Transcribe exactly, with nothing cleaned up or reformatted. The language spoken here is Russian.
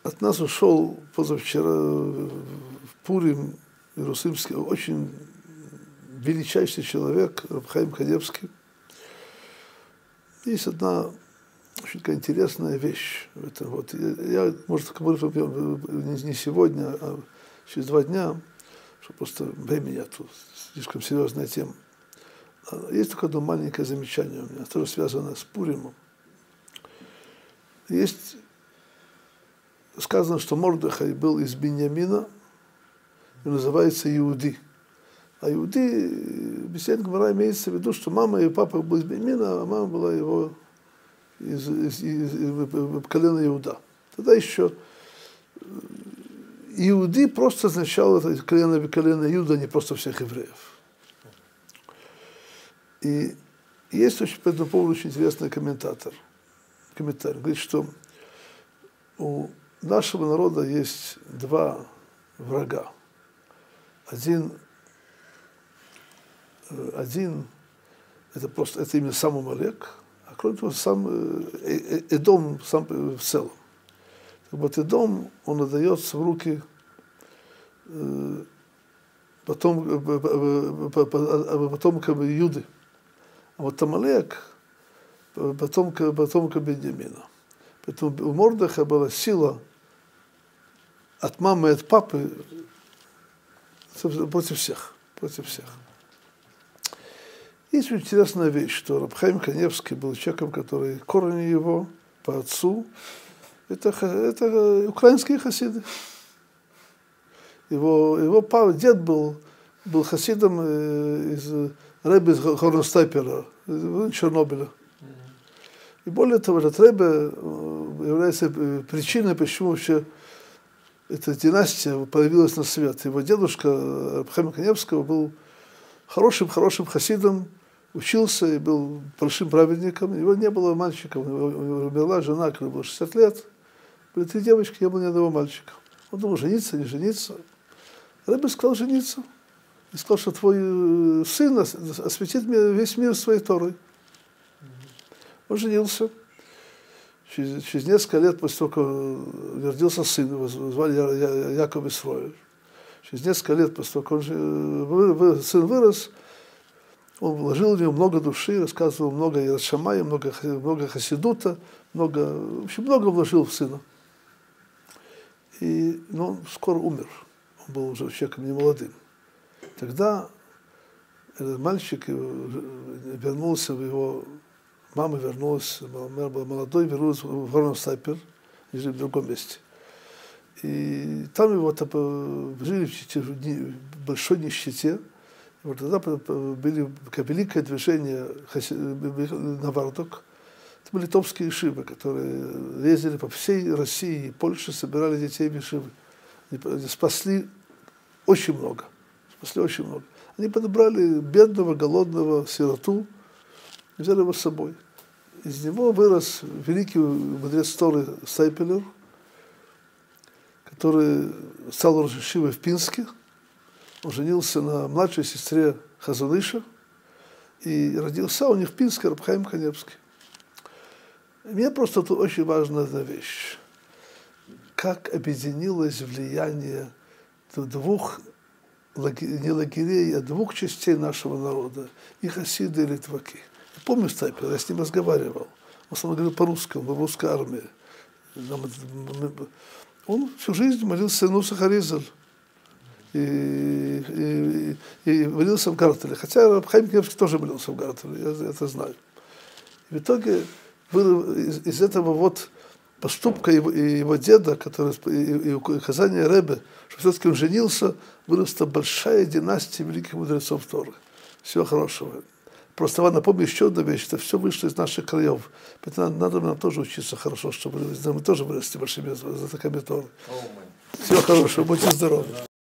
От нас ушел позавчера в Пурим Иерусалимский очень величайший человек, Рав Хаим Каневский. Есть одна очень такая интересная вещь в этом. Вот я, я может, не сегодня, а через два дня, что просто времени нету, слишком серьезная тема. Есть только одно маленькое замечание у меня, тоже связано с Пуримом. Есть сказано, что Мордехай был из Биньямина и называется Иуди. А Иуди, беседа Гмара, имеется в виду, что мама и папа были из Биньямина, а мама была его из, из, из, из колена Иуда. Тогда еще Иуди просто означало это колено, колено Иуда, не просто всех евреев. И есть очень, по этому поводу очень интересный комментатор. Комментарий. Говорит, что у нашего народа есть два врага. Один, один это просто это именно сам Амалек, а кроме того, сам Эдом сам в целом. Так вот, Эдом, он отдается в руки потом, потомкам Юды. А вот Амалек потомка, потомка Беньямина. Поэтому у Мордеха была сила от мамы и от папы против всех, против всех. Есть очень интересная вещь, что Рав Хаим Каневский был человеком, который корни его по отцу, это, это украинские хасиды. Его, его папа, дед был, был хасидом из Ребе из Хорнстайпера, из Чернобыля. И более того, этот Ребе является причиной, почему вообще эта династия появилась на свет. Его дедушка Рав Хаима Каневского был хорошим-хорошим хасидом, учился и был большим праведником. Его не было мальчиком, у него умерла жена, когда было шестьдесят лет. Были три девочки, не было ни одного мальчика. Он думал, жениться, не жениться. Ребе сказал жениться. И сказал, что твой сын осветит весь мир своей Торой. Он женился. Через, через несколько лет после того, как родился сын, его звали Я, Яков Исроэль. Через несколько лет после того, как он, сын вырос, он вложил в него много души, рассказывал много Ират Шамая, много, много хасидута, много, в общем, много вложил в сына. И, но он скоро умер. Он был уже человеком немолодым. Тогда этот мальчик вернулся в его... Мама вернулась, мама была молодой, вернулась в Хорнстайпер, жили в другом месте. И там его жили в большой нищете. И вот тогда были великое движение на Вардок. Это были литовские ешивы, которые ездили по всей России и Польше, собирали детей в ешивы. Они спасли очень много. Спасли очень много. Они подобрали бедного, голодного сироту, взяли его с собой. Из него вырос великий мудрец Торы Стайпелер, который стал рош ешивой в Пинске. Он женился на младшей сестре Хазон Иша, и родился у них в Пинске Рав Хаим Каневский. Мне просто тут очень важна одна вещь. Как объединилось влияние двух, не лагерей, а двух частей нашего народа, и хасиды, и литваки. Я помню Стайпера, я с ним разговаривал. Он со мной говорил по-русски, он был в русской армии. Он всю жизнь молился Нусах Харизаль. И, и, и, и молился в Гартеле. Хотя Рав Хаим Каневский тоже молился в Гартеле, я это знаю. И в итоге из, из этого вот поступка его, и его деда, который, и, и указания Ребе, что все-таки он женился, выросла большая династия великих мудрецов Торы. Всего хорошего. Просто вам напомню еще одну вещь, это все вышло из наших краев. Поэтому надо, надо нам тоже учиться хорошо, чтобы мы тоже выросли большими знатоками Торы. Всего хорошего, будьте здоровы.